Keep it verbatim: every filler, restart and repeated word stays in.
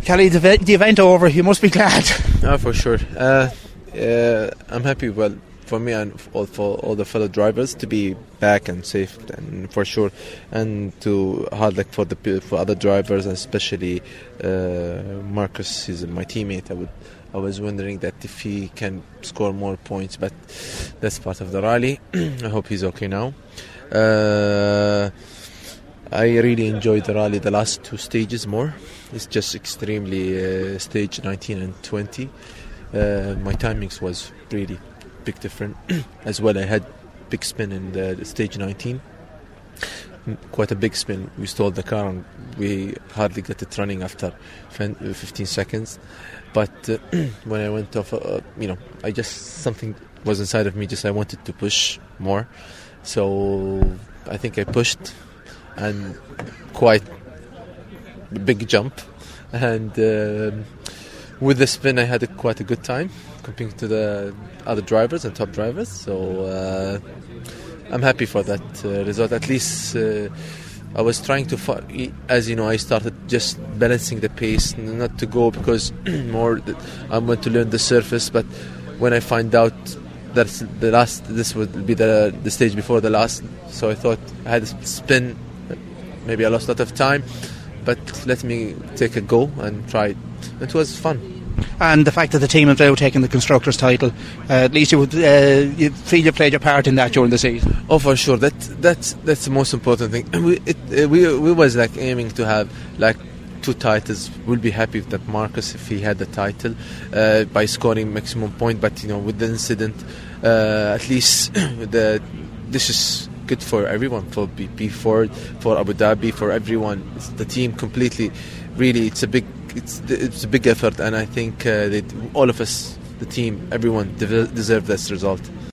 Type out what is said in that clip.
Kelly, the, the event over, you must be glad. Oh, for sure. Uh, uh, I'm happy, well, for me and for, for all the fellow drivers to be back and safe, and for sure, and to hard like for the for other drivers, especially uh, Marcus, he's my teammate. I would, I was wondering that if he can score more points, but that's part of the rally. I hope he's okay now. Uh, I really enjoyed the rally, the last two stages more. It's just extremely uh, stage nineteen and twenty. Uh, my timings was really big different. As well, I had big spin in the, the stage nineteen. Quite a big spin. We stalled the car and we hardly got it running after fifteen seconds. But uh, when I went off, uh, you know, I just, something was inside of me, just I wanted to push more. So I think I pushed and quite a big jump. And uh, with the spin, I had a, quite a good time compared to the other drivers and top drivers. So uh, I'm happy for that uh, result. At least uh, I was trying to, fi- as you know, I started just balancing the pace, not to go because more I want to learn the surface. But when I find out that the last, this would be the the stage before the last, so I thought I had a spin. Maybe I lost a lot of time, but let me take a go and try it. It was fun. And the fact that the team have now taken the constructors' title, uh, at least you would uh, you feel you played your part in that during the season. Oh, for sure. That that's that's the most important thing. We it, uh, we we was like aiming to have like two titles. We'll be happy with that Marcus if he had the title uh, by scoring maximum point. But you know, with the incident, uh, at least the this is good for everyone, for B P Ford, for Abu Dhabi, for everyone. It's the team completely. Really, it's a big. It's it's a big effort, and I think uh, that all of us, the team, everyone, deserve this result.